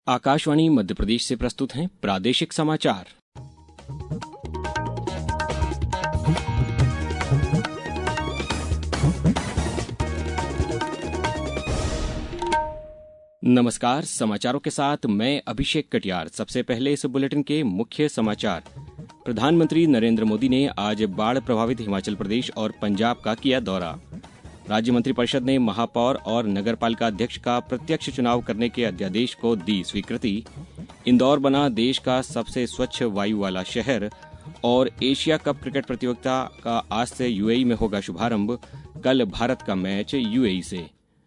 आकाशवाणी मध्य प्रदेश से प्रस्तुत हैं प्रादेशिक समाचार। नमस्कार, समाचारों के साथ मैं अभिषेक कटियार। सबसे पहले इस बुलेटिन के मुख्य समाचार। प्रधानमंत्री नरेंद्र मोदी ने आज बाढ़ प्रभावित हिमाचल प्रदेश और पंजाब का किया दौरा। राज्य मंत्रिपरिषद ने महापौर और नगरपालिका अध्यक्ष का प्रत्यक्ष चुनाव करने के अध्यादेश को दी स्वीकृति। इंदौर बना देश का सबसे स्वच्छ वायु वाला शहर। और एशिया कप क्रिकेट प्रतियोगिता का आज से यूएई में होगा शुभारंभ। कल भारत का मैच यूएई से।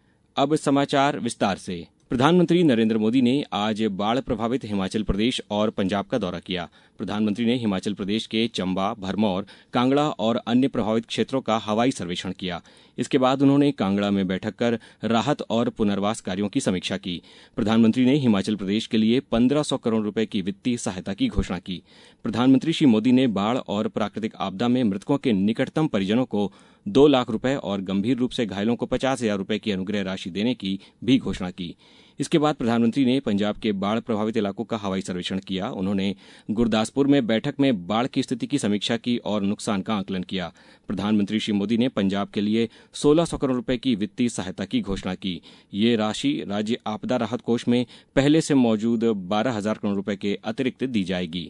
अब समाचार विस्तार से। प्रधानमंत्री नरेंद्र मोदी ने आज बाढ़ प्रभावित हिमाचल प्रदेश और पंजाब का दौरा किया। प्रधानमंत्री ने हिमाचल प्रदेश के चंबा, भरमौर, कांगड़ा और अन्य प्रभावित क्षेत्रों का हवाई सर्वेक्षण किया। इसके बाद उन्होंने कांगड़ा में बैठक कर राहत और पुनर्वास कार्यों की समीक्षा की। प्रधानमंत्री ने हिमाचल प्रदेश के लिए 1500 करोड़ रुपए की वित्तीय सहायता की घोषणा की। प्रधानमंत्री श्री मोदी ने बाढ़ और प्राकृतिक आपदा में मृतकों के निकटतम परिजनों को 2 लाख रुपए और गंभीर रूप से घायलों को 50,000 रुपए की अनुग्रह राशि देने की भी घोषणा की। इसके बाद प्रधानमंत्री ने पंजाब के बाढ़ प्रभावित इलाकों का हवाई सर्वेक्षण किया। उन्होंने गुरदासपुर में बैठक में बाढ़ की स्थिति की समीक्षा की और नुकसान का आकलन किया। प्रधानमंत्री श्री मोदी ने पंजाब के लिए 1600 करोड़ रुपए की वित्तीय सहायता की घोषणा की। ये राशि राज्य आपदा राहत कोष में पहले से मौजूद 12,000 करोड़ रुपए के अतिरिक्त दी जाएगी।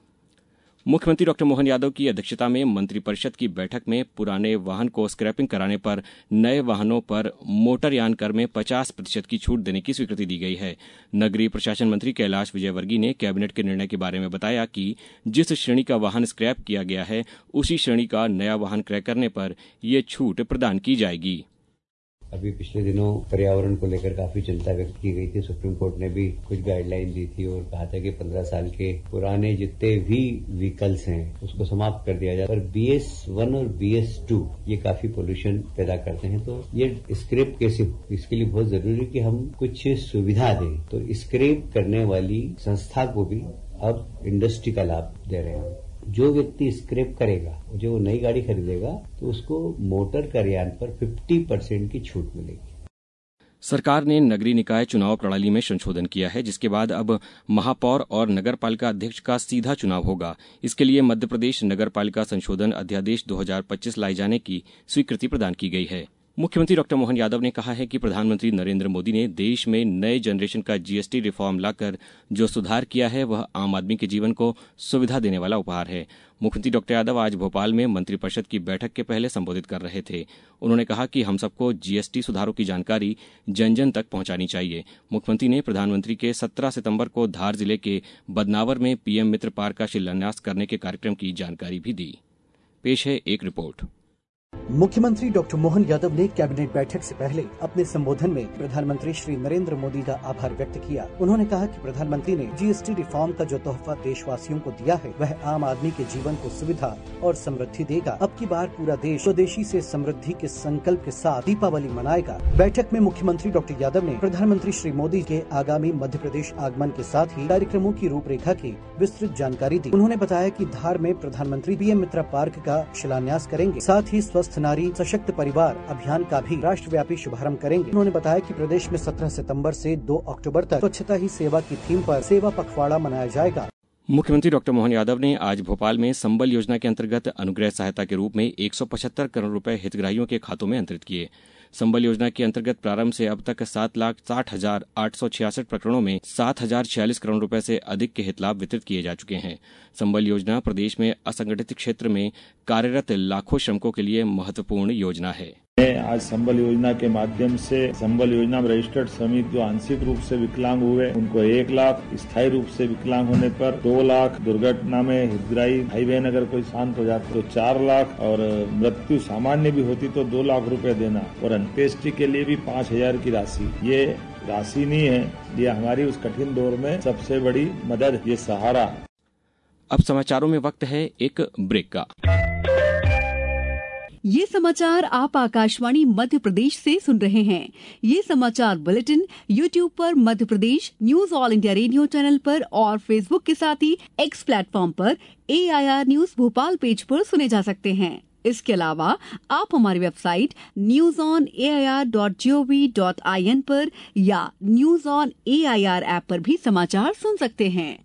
मुख्यमंत्री डॉ मोहन यादव की अध्यक्षता में मंत्रिपरिषद की बैठक में पुराने वाहन को स्क्रैपिंग कराने पर नए वाहनों पर मोटरयान कर में 50% की छूट देने की स्वीकृति दी गई है। नगरीय प्रशासन मंत्री कैलाश विजयवर्गीय ने कैबिनेट के निर्णय के बारे में बताया कि जिस श्रेणी का वाहन स्क्रैप किया गया है उसी श्रेणी का नया वाहन क्रय करने पर यह छूट प्रदान की जाएगी। अभी पिछले दिनों पर्यावरण को लेकर काफी चिंता व्यक्त की गई थी। सुप्रीम कोर्ट ने भी कुछ गाइडलाइन दी थी और कहा था कि 15 साल के पुराने जितने भी व्हीकल्स हैं उसको समाप्त कर दिया जाए। पर BS1 और BS2 ये काफी पोल्यूशन पैदा करते हैं, तो ये स्क्रैप कैसे हो, इसके लिए बहुत जरूरी है कि हम कुछ सुविधा दें। तो स्क्रैप करने वाली संस्था को भी अब इंडस्ट्री का लाभ दे रहे हैं। जो व्यक्ति स्क्रैप करेगा, जो वो नई गाड़ी खरीदेगा, तो उसको मोटर करयान पर 50% की छूट मिलेगी। सरकार ने नगरीय निकाय चुनाव प्रणाली में संशोधन किया है, जिसके बाद अब महापौर और नगरपालिका अध्यक्ष का सीधा चुनाव होगा। इसके लिए मध्य प्रदेश नगरपालिका संशोधन अध्यादेश 2025 लाए जाने की स्वीकृति प्रदान की गई है। मुख्यमंत्री डॉ मोहन यादव ने कहा है कि प्रधानमंत्री नरेंद्र मोदी ने देश में नए जनरेशन का GST रिफॉर्म लाकर जो सुधार किया है वह आम आदमी के जीवन को सुविधा देने वाला उपहार है। मुख्यमंत्री डॉ यादव आज भोपाल में मंत्रिपरिषद की बैठक के पहले संबोधित कर रहे थे। उन्होंने कहा कि हम सबको GST सुधारों की जानकारी जन जन तक पहुंचानी चाहिए। मुख्यमंत्री ने प्रधानमंत्री के 17 सितंबर को धार जिले के बदनावर में PM मित्र पार्क का शिलान्यास करने के कार्यक्रम की जानकारी भी दी। पेश है एक रिपोर्ट। मुख्यमंत्री डॉक्टर मोहन यादव ने कैबिनेट बैठक से पहले अपने संबोधन में प्रधानमंत्री श्री नरेंद्र मोदी का आभार व्यक्त किया। उन्होंने कहा कि प्रधानमंत्री ने GST रिफॉर्म का जो तोहफा देशवासियों को दिया है वह आम आदमी के जीवन को सुविधा और समृद्धि देगा। अब की बार पूरा देश स्वदेशी से समृद्धि के संकल्प के साथ दीपावली मनाएगा। बैठक में मुख्यमंत्री डॉक्टर यादव ने प्रधानमंत्री श्री मोदी के आगामी मध्य प्रदेश आगमन के साथ ही कार्यक्रमों की रूपरेखा की विस्तृत जानकारी दी। उन्होंने बताया कि धार में प्रधानमंत्री PM मित्र पार्क का शिलान्यास करेंगे, साथ ही स्वस्थ नारी सशक्त परिवार अभियान का भी राष्ट्रव्यापी शुभारंभ करेंगे। उन्होंने बताया कि प्रदेश में 17 सितंबर से 2 अक्टूबर तक स्वच्छता ही सेवा की थीम पर सेवा पखवाड़ा मनाया जाएगा। मुख्यमंत्री डॉ मोहन यादव ने आज भोपाल में संबल योजना के अंतर्गत अनुग्रह सहायता के रूप में 175 करोड़ रुपए हितग्राहियों के खातों में अंतरित किए। संबल योजना के अंतर्गत प्रारंभ से अब तक 7,60,866 प्रकरणों में 7,046 करोड़ रुपए से अधिक के हित लाभ वितरित किए जा चुके हैं। संबल योजना प्रदेश में असंगठित क्षेत्र में कार्यरत लाखों श्रमिकों के लिए महत्वपूर्ण योजना है। आज संबल योजना के माध्यम से संबल योजना में रजिस्टर्ड श्रमिक जो आंशिक रूप से विकलांग हुए उनको 1 लाख, स्थायी रूप से विकलांग होने पर 2 लाख, दुर्घटना में हितग्राही भाई बहन अगर कोई शांत हो जाते तो 4 लाख और मृत्यु सामान्य भी होती तो 2 लाख रुपए देना और अंत्येष्टि के लिए भी 5,000 की राशि। ये राशि नहीं है, ये हमारी उस कठिन दौर में सबसे बड़ी मदद, ये सहारा। अब समाचारों में वक्त है एक ब्रेक का। ये समाचार आप आकाशवाणी मध्य प्रदेश से सुन रहे हैं। ये समाचार बुलेटिन YouTube पर Madhya Pradesh news all India radio channel पर और फेसबुक के साथ ही X प्लेटफॉर्म पर AIR न्यूज भोपाल पेज पर सुने जा सकते हैं। इसके अलावा आप हमारी वेबसाइट newsonair.gov.in पर या न्यूज ऑन AIR ऐप पर भी समाचार सुन सकते हैं।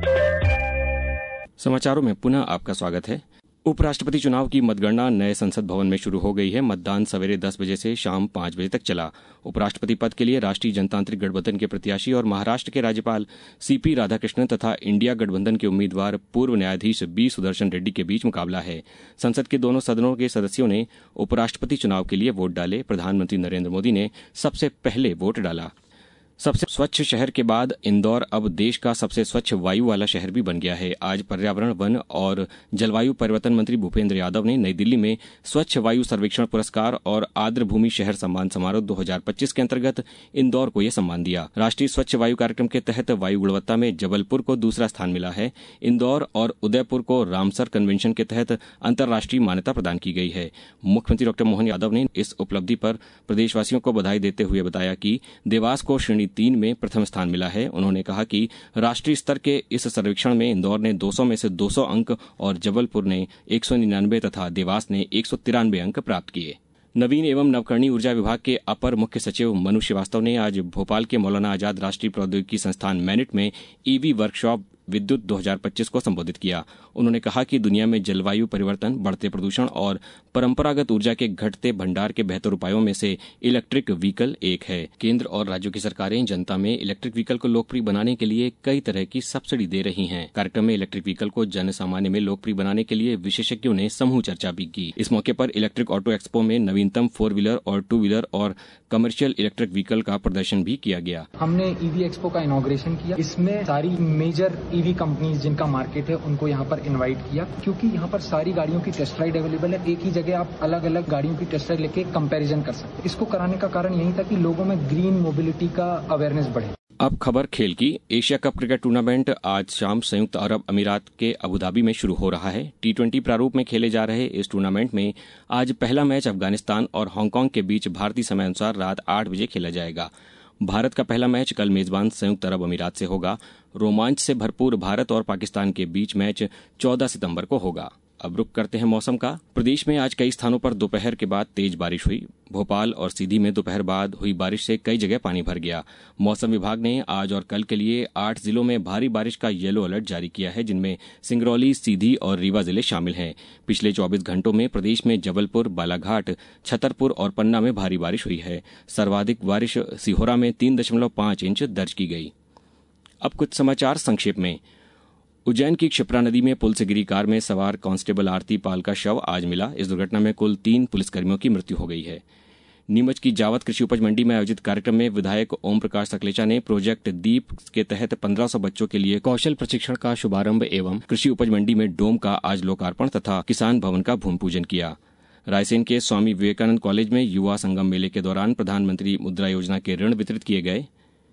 समाचारों में पुनः आपका स्वागत है। उपराष्ट्रपति चुनाव की मतगणना नए संसद भवन में शुरू हो गई है। मतदान सवेरे 10 बजे से शाम 5 बजे तक चला। उपराष्ट्रपति पद के लिए राष्ट्रीय जनतांत्रिक गठबंधन के प्रत्याशी और महाराष्ट्र के राज्यपाल CP राधाकृष्णन तथा इंडिया गठबंधन के उम्मीदवार पूर्व न्यायाधीश B सुदर्शन रेड्डी के बीच मुकाबला है। संसद के दोनों सदनों के सदस्यों ने उपराष्ट्रपति चुनाव के लिए वोट डाले। प्रधानमंत्री नरेंद्र मोदी ने सबसे पहले वोट डाला। सबसे स्वच्छ शहर के बाद इंदौर अब देश का सबसे स्वच्छ वायु वाला शहर भी बन गया है। आज पर्यावरण, वन और जलवायु परिवर्तन मंत्री भूपेंद्र यादव ने नई दिल्ली में स्वच्छ वायु सर्वेक्षण पुरस्कार और आर्द्र भूमि शहर सम्मान समारोह 2025 के अंतर्गत इंदौर को यह सम्मान दिया। राष्ट्रीय स्वच्छ वायु कार्यक्रम के तहत वायु गुणवत्ता में जबलपुर को दूसरा स्थान मिला है। इंदौर और उदयपुर को रामसर कन्वेंशन के तहत अंतर्राष्ट्रीय मान्यता प्रदान की गई है। मुख्यमंत्री डॉ मोहन यादव ने इस उपलब्धि पर प्रदेशवासियों को बधाई देते हुए बताया कि देवास को श्रेणी 3 में प्रथम स्थान मिला है। उन्होंने कहा कि राष्ट्रीय स्तर के इस सर्वेक्षण में इंदौर ने 200 में से 200 अंक और जबलपुर ने 199 तथा देवास ने 193 अंक प्राप्त किए। नवीन एवं नवकरणीय ऊर्जा विभाग के अपर मुख्य सचिव मनु श्रीवास्तव ने आज भोपाल के मौलाना आजाद राष्ट्रीय प्रौद्योगिकी संस्थान मैनिट में EV वर्कशॉप विद्युत 2025 को संबोधित किया। उन्होंने कहा कि दुनिया में जलवायु परिवर्तन, बढ़ते प्रदूषण और परंपरागत ऊर्जा के घटते भंडार के बेहतर उपायों में से इलेक्ट्रिक व्हीकल एक है। केंद्र और राज्यों की सरकारें जनता में इलेक्ट्रिक व्हीकल को लोकप्रिय बनाने के लिए कई तरह की सब्सिडी दे रही हैं। कार्यक्रम में इलेक्ट्रिक व्हीकल को जन सामान्य में लोकप्रिय बनाने के लिए विशेषज्ञों ने समूह चर्चा भी की। इस मौके पर इलेक्ट्रिक ऑटो एक्सपो में नवीनतम 4 व्हीलर और 2 व्हीलर और कमर्शियल इलेक्ट्रिक व्हीकल का प्रदर्शन भी किया गया। हमने EV एक्सपो का इनॉग्रेशन किया। इसमें सारी मेजर EV कंपनीज जिनका मार्केट है उनको यहाँ पर इनवाइट किया, क्योंकि यहाँ पर सारी गाड़ियों की टेस्ट राइड अवेलेबल है। एक ही जगह आप अलग अलग गाड़ियों की टेस्ट राइड लेके कंपैरिजन कर सकते हैं। इसको कराने का कारण यही था कि लोगों में ग्रीन मोबिलिटी का अवेयरनेस बढ़े। अब खबर खेल की। एशिया कप क्रिकेट टूर्नामेंट आज शाम संयुक्त अरब अमीरात के अबुधाबी में शुरू हो रहा है। T20 प्रारूप में खेले जा रहे इस टूर्नामेंट में आज पहला मैच अफगानिस्तान और हांगकांग के बीच भारतीय समय अनुसार रात 8 बजे खेला जाएगा। भारत का पहला मैच कल मेजबान संयुक्त अरब अमीरात से होगा। रोमांच से भरपूर भारत और पाकिस्तान के बीच मैच 14 सितंबर को होगा। अब रुक करते हैं मौसम का। प्रदेश में आज कई स्थानों पर दोपहर के बाद तेज बारिश हुई। भोपाल और सीधी में दोपहर बाद हुई बारिश से कई जगह पानी भर गया। मौसम विभाग ने आज और कल के लिए 8 जिलों में भारी बारिश का येलो अलर्ट जारी किया है, जिनमें सिंगरौली, सीधी और रीवा जिले शामिल हैं। पिछले 24 घंटों में प्रदेश में जबलपुर, बालाघाट, छतरपुर और पन्ना में भारी बारिश हुई है। सर्वाधिक बारिश सिहोरा में 3.5 इंच दर्ज की गई। अब कुछ समाचार संक्षेप में। उज्जैन की क्षिप्रा नदी में पुल से गिरी कार में सवार कांस्टेबल आरती पाल का शव आज मिला। इस दुर्घटना में कुल 3 पुलिसकर्मियों की मृत्यु हो गई है। नीमच की जावत कृषि उपज मंडी में आयोजित कार्यक्रम में विधायक ओम प्रकाश सकलेचा ने प्रोजेक्ट दीप के तहत 1500 बच्चों के लिए कौशल प्रशिक्षण का शुभारंभ एवं कृषि उपज मंडी में डोम का आज लोकार्पण तथा किसान भवन का भूमि पूजन किया। रायसेन के स्वामी विवेकानंद कॉलेज में युवा संगम मेले के दौरान प्रधानमंत्री मुद्रा योजना के ऋण वितरित किए गए।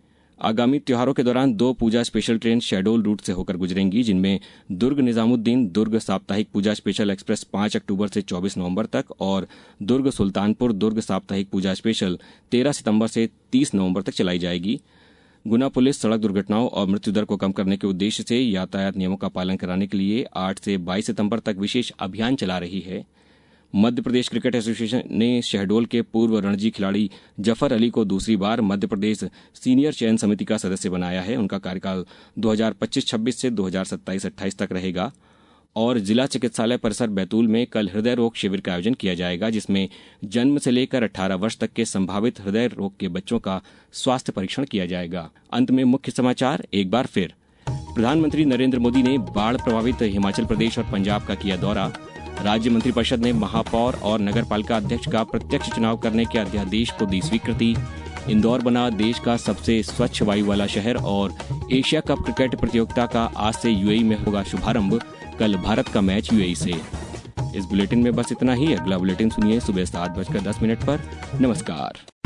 आगामी त्योहारों के दौरान 2 puja special train schedule route से होकर गुजरेंगी, जिनमें दुर्ग निजामुद्दीन दुर्ग साप्ताहिक पूजा स्पेशल एक्सप्रेस 5 अक्टूबर से 24 नवंबर तक और दुर्ग सुल्तानपुर दुर्ग साप्ताहिक पूजा स्पेशल 13 सितंबर से 30 नवंबर तक चलाई जाएगी। गुना पुलिस सड़क दुर्घटनाओं और मृत्यु दर को कम करने के उद्देश्य से यातायात नियमों का पालन कराने के लिए 8 से 22 सितंबर तक विशेष अभियान चला रही है। मध्य प्रदेश क्रिकेट एसोसिएशन ने शहडोल के पूर्व रणजी खिलाड़ी जफर अली को दूसरी बार मध्य प्रदेश सीनियर चयन समिति का सदस्य बनाया है। उनका कार्यकाल 2025-26 से 2027-28 तक रहेगा। और जिला चिकित्सालय परिसर बैतूल में कल हृदय रोग शिविर का आयोजन किया जाएगा, जिसमें जन्म से लेकर 18 वर्ष तक के संभावित हृदय रोग के बच्चों का स्वास्थ्य परीक्षण किया जाएगा। अंत में मुख्य समाचार एक बार फिर। प्रधानमंत्री नरेंद्र मोदी ने बाढ़ प्रभावित हिमाचल प्रदेश और पंजाब का किया दौरा। राज्य मंत्रिपरिषद ने महापौर और नगरपालिका अध्यक्ष का प्रत्यक्ष चुनाव करने के अध्यादेश को दी स्वीकृति। इंदौर बना देश का सबसे स्वच्छ वायु वाला शहर और एशिया कप क्रिकेट प्रतियोगिता का आज से यूएई में होगा शुभारंभ। कल भारत का मैच यूएई से। इस बुलेटिन में बस इतना ही। अगला बुलेटिन सुनिए सुबह 7:10 पर। नमस्कार।